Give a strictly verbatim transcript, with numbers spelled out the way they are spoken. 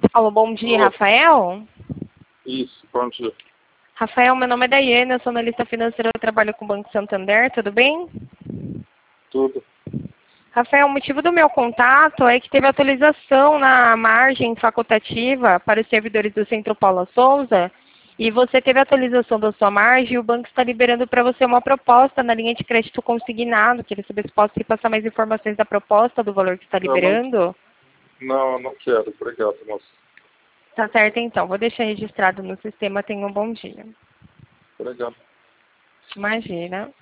Alô, bom dia, Alô. Rafael? Isso, bom dia. Rafael, meu nome é Daiane, eu sou analista financeira, eu trabalho com o Banco Santander, tudo bem? Tudo. Rafael, o motivo do meu contato é que teve atualização na margem facultativa para os servidores do Centro Paula Souza e você teve atualização da sua margem e o banco está liberando para você uma proposta na linha de crédito consignado. Queria saber se posso lhe passar mais informações da proposta, do valor que está Eu não, liberando. não, não quero. Obrigado, moço. Tá certo, então. Vou deixar registrado no sistema. Tenha um bom dia. Obrigado. Imagina.